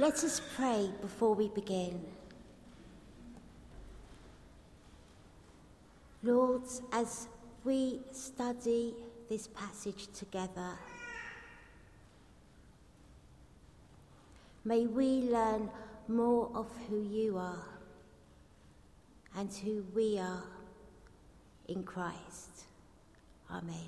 Let us pray before we begin. Lord, as we study this passage together, may we learn more of who you are and who we are in Christ. Amen.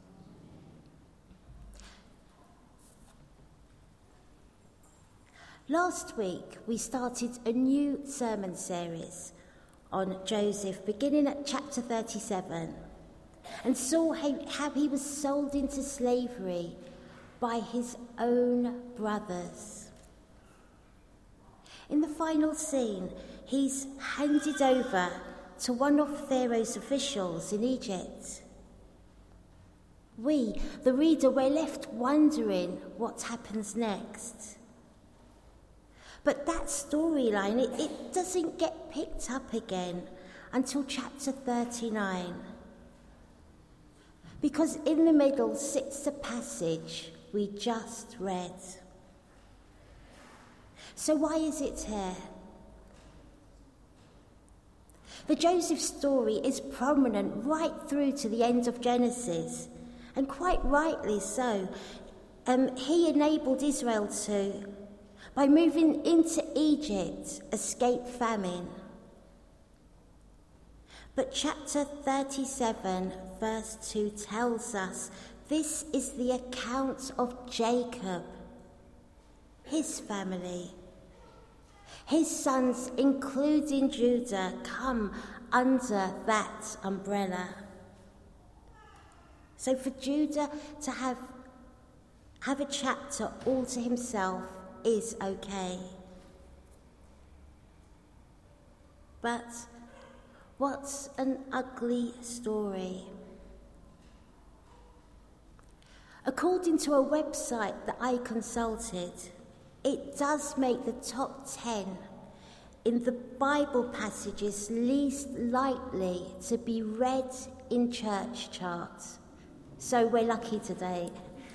Last week, we started a new sermon series on Joseph, beginning at chapter 37, and saw how he was sold into slavery by his own brothers. In the final scene, he's handed over to one of Pharaoh's officials in Egypt. We, the reader, we're left wondering what happens next. But that storyline, it doesn't get picked up again until chapter 39. Because in the middle sits the passage we just read. So why is it here? The Joseph story is prominent right through to the end of Genesis, and quite rightly so. He enabled Israel to, by moving into Egypt, escape famine. But chapter 37, verse 2 tells us this is the account of Jacob, his family. His sons, including Judah, come under that umbrella. So for Judah to have a chapter all to himself is okay. But what's an ugly story? According to a website that I consulted, it does make the top 10 in the Bible passages least likely to be read in church charts. So we're lucky today.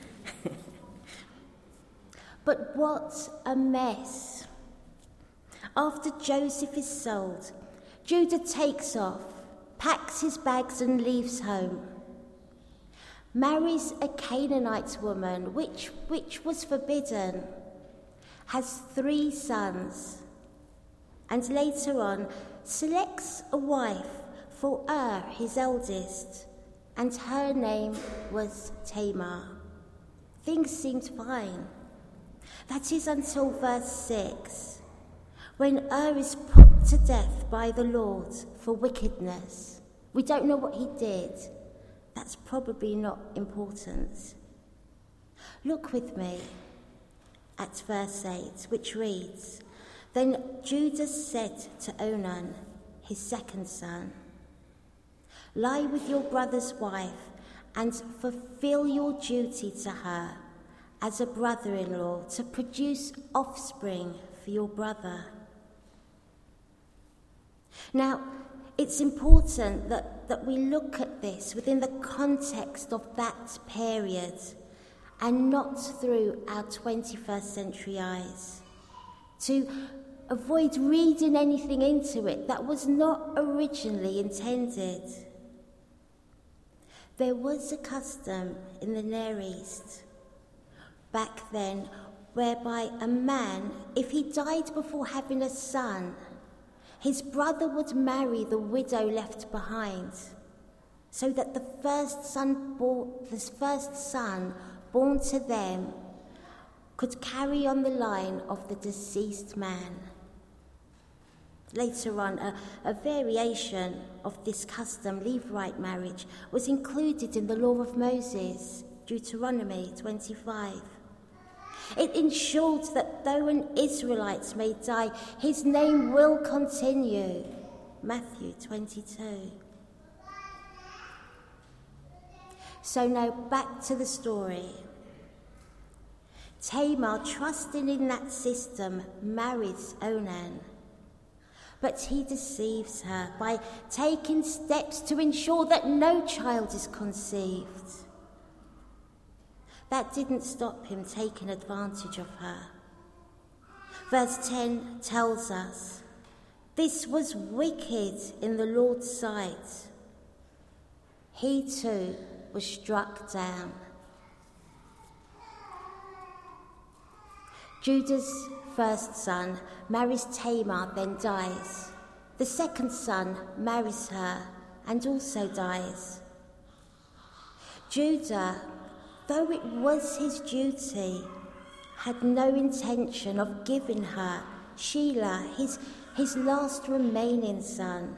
But what a mess. After Joseph is sold, Judah takes off, packs his bags and leaves home. Marries a Canaanite woman, which was forbidden. Has 3 sons. And later on, selects a wife for his eldest, and her name was Tamar. Things seemed fine. That is until verse 6, when is put to death by the Lord for wickedness. We don't know what he did. That's probably not important. Look with me at verse 8, which reads, Then Judah said to Onan, his second son, Lie with your brother's wife and fulfill your duty to her as a brother-in-law to produce offspring for your brother. Now, it's important that we look at this within the context of that period and not through our 21st century eyes, to avoid reading anything into it that was not originally intended. There was a custom in the Near East back then whereby a man, if he died before having a son, his brother would marry the widow left behind, so that the first son born to them could carry on the line of the deceased man. Later on, a variation of this custom, levirate marriage, was included in the law of Moses, Deuteronomy 25. It ensured that though an Israelite may die, his name will continue, Matthew 22. So now back to the story. Tamar, trusting in that system, marries Onan. But he deceives her by taking steps to ensure that no child is conceived. That didn't stop him taking advantage of her. Verse 10 tells us, "This was wicked in the Lord's sight." He too was struck down. Judah's first son marries Tamar, then dies. The second son marries her and also dies. Judah, though it was his duty, had no intention of giving her Shelah, his last remaining son.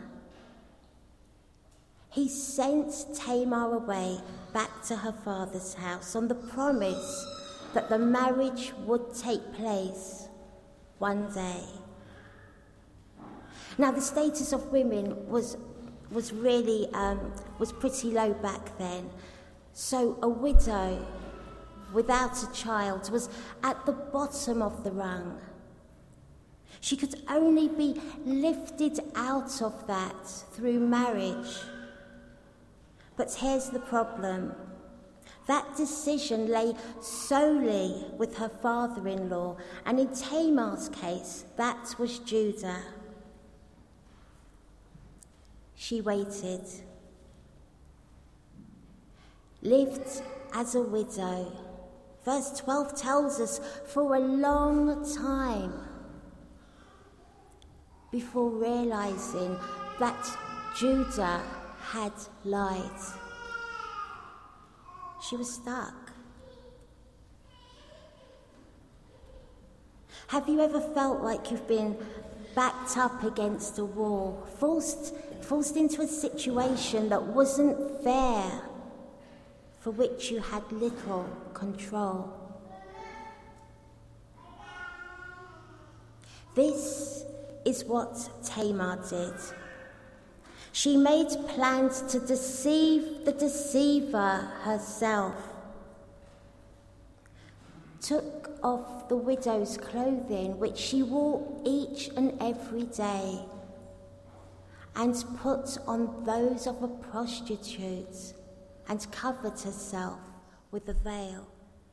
He sent Tamar away back to her father's house on the promise that the marriage would take place one day. Now, the status of women was pretty low back then. So a widow without a child was at the bottom of the rung. She could only be lifted out of that through marriage. But here's the problem. That decision lay solely with her father-in-law, and in Tamar's case, that was Judah. She waited, lived as a widow. Verse 12 tells us, for a long time, before realizing that Judah had lied. She was stuck. Have you ever felt like you've been backed up against a wall, forced into a situation that wasn't fair, for which you had little control? This is what Tamar did. She made plans to deceive the deceiver herself, took off the widow's clothing, which she wore each and every day, and put on those of a prostitute, and covered herself with a veil.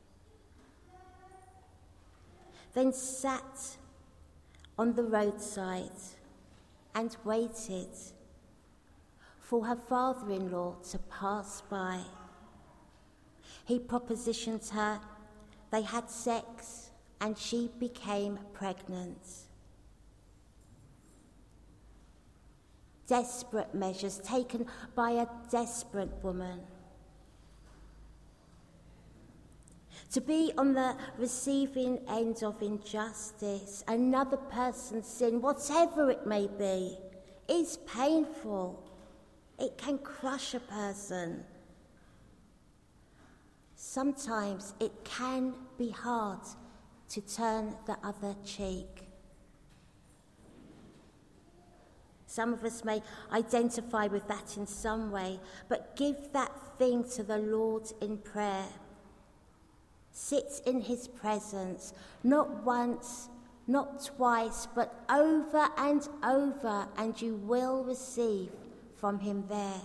Then sat on the roadside and waited for her father-in-law to pass by. He propositioned her, they had sex, and she became pregnant. Desperate measures taken by a desperate woman. To be on the receiving end of injustice, another person's sin, whatever it may be, is painful. It can crush a person. Sometimes it can be hard to turn the other cheek. Some of us may identify with that in some way, but give that thing to the Lord in prayer. Sit in his presence, not once, not twice, but over and over, and you will receive from him there.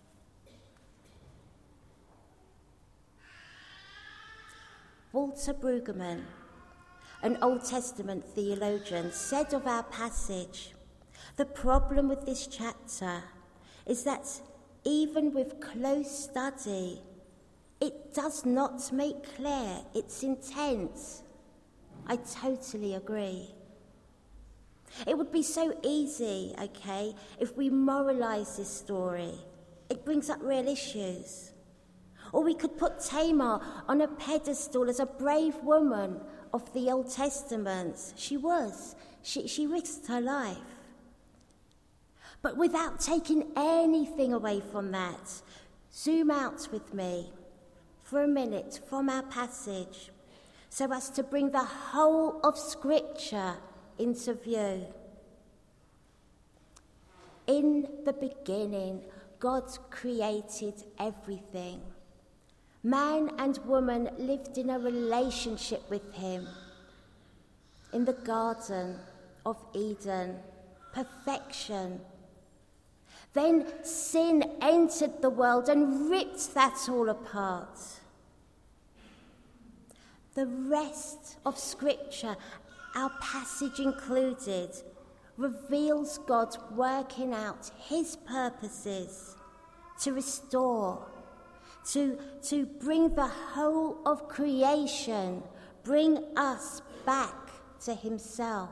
Walter Brueggemann, an Old Testament theologian, said of our passage, the problem with this chapter is that even with close study, it does not make clear its intent. I totally agree. It would be so easy, if we moralise this story. It brings up real issues. Or we could put Tamar on a pedestal as a brave woman of the Old Testament. She was. She risked her life. But without taking anything away from that, zoom out with me for a minute from our passage so as to bring the whole of Scripture into view. In the beginning, God created everything. Man and woman lived in a relationship with him. In the Garden of Eden, perfection. Then sin entered the world and ripped that all apart. The rest of Scripture our passage included, reveals God working out his purposes to restore, to bring the whole of creation, bring us back to himself.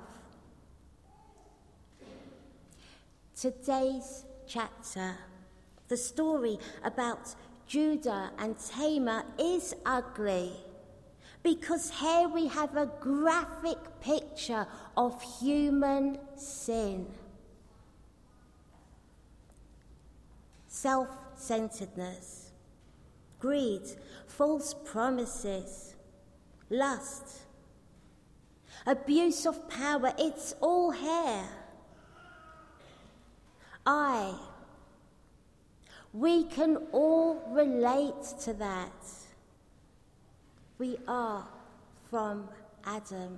Today's chapter, the story about Judah and Tamar, is ugly because here we have a graphic picture of human sin. Self-centeredness, greed, false promises, lust, abuse of power, it's all here. We can all relate to that. We are from Adam.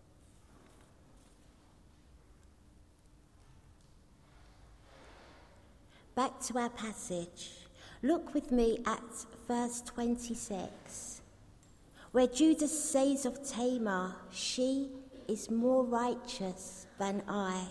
Back to our passage. Look with me at verse 26, where Judah says of Tamar, "She is more righteous than I."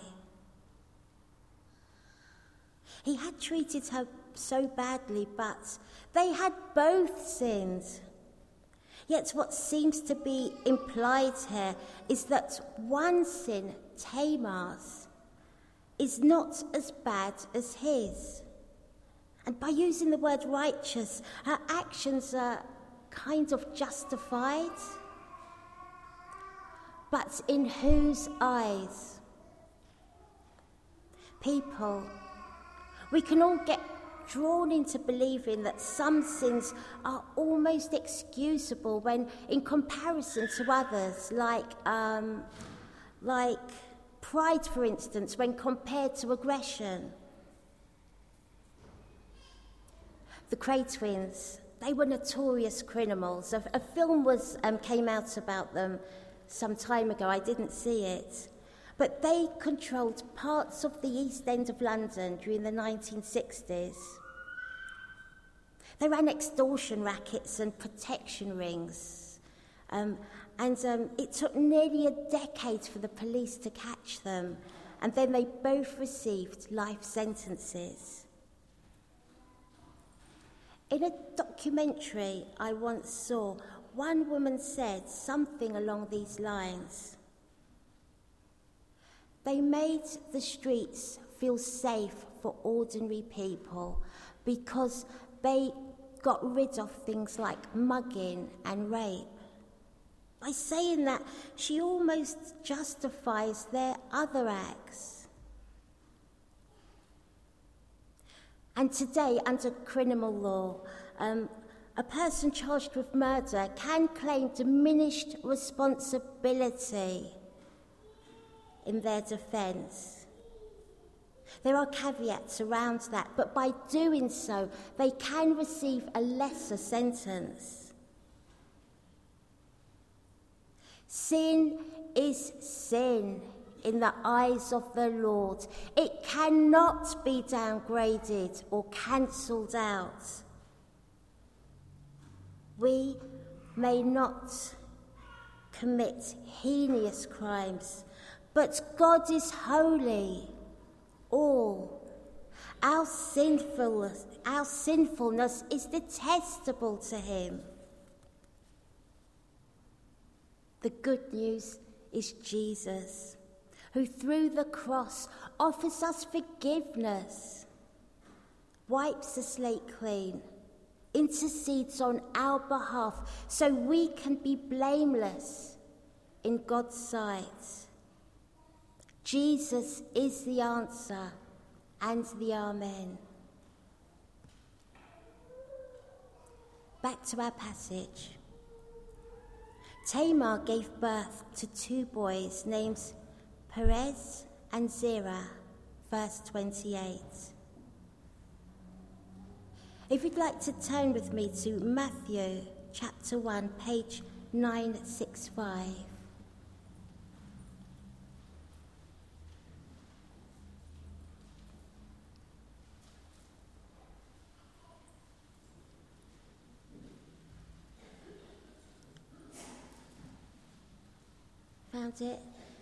He had treated her so badly, but they had both sinned. Yet what seems to be implied here is that one sin, Tamar's, is not as bad as his. And by using the word righteous, her actions are kind of justified. But in whose eyes? People, we can all get drawn into believing that some sins are almost excusable when in comparison to others, like pride, for instance, when compared to aggression. The Kray twins, they were notorious criminals. A film came out about them some time ago. I didn't see it. But they controlled parts of the East End of London during the 1960s. They ran extortion rackets and protection rings. It took nearly a decade for the police to catch them. And then they both received life sentences. In a documentary I once saw, one woman said something along these lines. They made the streets feel safe for ordinary people because they got rid of things like mugging and rape. By saying that, she almost justifies their other acts. And today, under criminal law, a person charged with murder can claim diminished responsibility in their defence. There are caveats around that, but by doing so, they can receive a lesser sentence. Sin is sin in the eyes of the Lord. It cannot be downgraded or cancelled out. We may not commit heinous crimes, but God is holy. All our sinfulness is detestable to him. The good news is Jesus, who through the cross offers us forgiveness, wipes the slate clean, intercedes on our behalf so we can be blameless in God's sight. Jesus is the answer and the Amen. Back to our passage. Tamar gave birth to 2 boys named Perez and Zerah, verse 28. If you'd like to turn with me to Matthew chapter 1, page 965. Found it?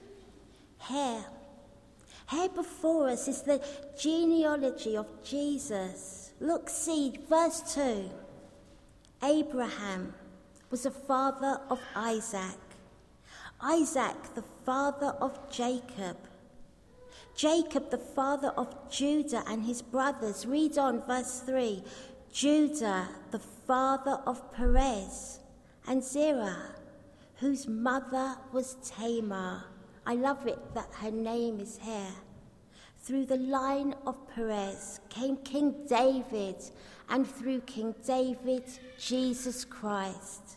Here before us is the genealogy of Jesus. Look, see, verse 2. Abraham was the father of Isaac. Isaac, the father of Jacob. Jacob, the father of Judah and his brothers. Read on, verse 3. Judah, the father of Perez and Zerah, whose mother was Tamar. I love it that her name is here. Through the line of Perez came King David, and through King David, Jesus Christ.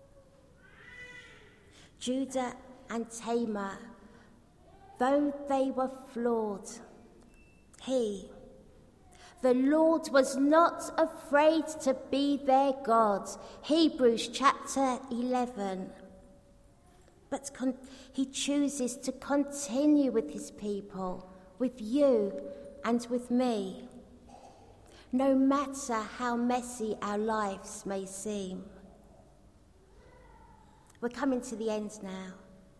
Judah and Tamar, though they were flawed, the Lord was not afraid to be their God. Hebrews chapter 11. But he chooses to continue with his people, with you and with me, no matter how messy our lives may seem. We're coming to the end now.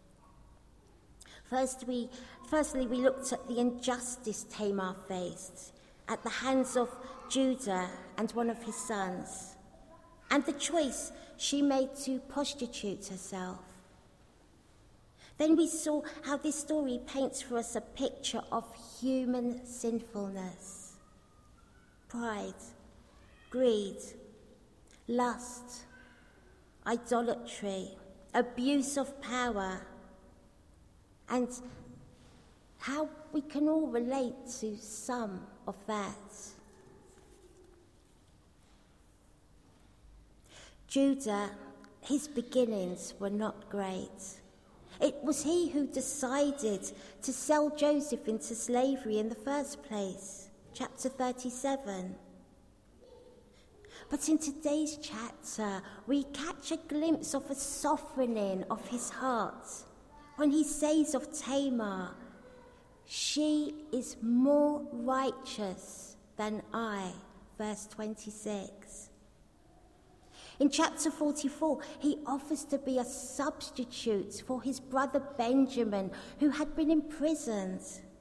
Firstly, we looked at the injustice Tamar faced at the hands of Judah and one of his sons, and the choice she made to prostitute herself. Then we saw how this story paints for us a picture of human sinfulness, pride, greed, lust, idolatry, abuse of power, and how we can all relate to some of that. Judah, his beginnings were not great. It was he who decided to sell Joseph into slavery in the first place, chapter 37. But in today's chapter, we catch a glimpse of a softening of his heart when he says of Tamar, "She is more righteous than I," verse 26. In chapter 44, he offers to be a substitute for his brother Benjamin, who had been imprisoned.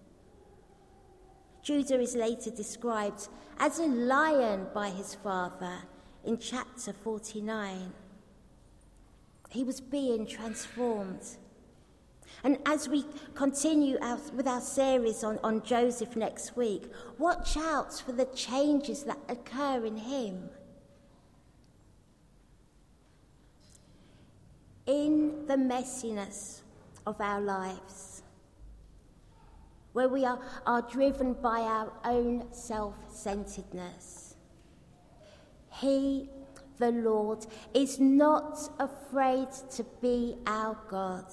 Judah is later described as a lion by his father in chapter 49. He was being transformed. And as we continue with our series on Joseph next week, watch out for the changes that occur in him. In the messiness of our lives, where we are driven by our own self-centeredness, he, the Lord, is not afraid to be our God.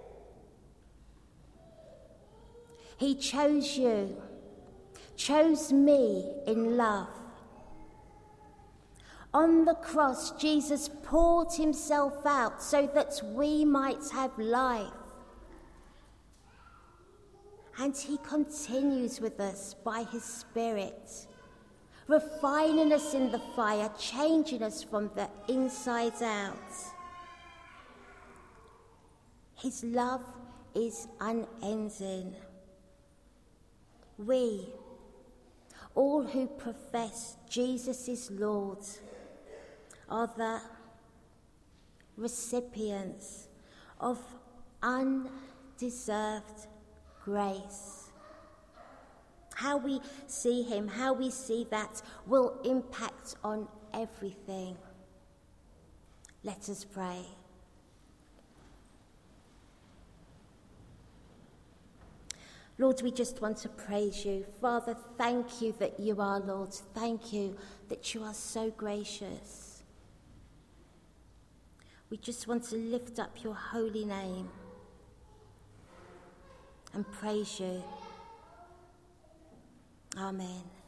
He chose you, chose me in love. On the cross, Jesus poured himself out so that we might have life. And he continues with us by his Spirit, refining us in the fire, changing us from the inside out. His love is unending. We, all who profess Jesus is Lord, are the recipients of undeserved grace. How we see him, how we see that will impact on everything. Let us pray. Lord, we just want to praise you. Father, thank you that you are Lord. Thank you that you are so gracious. We just want to lift up your holy name and praise you. Amen.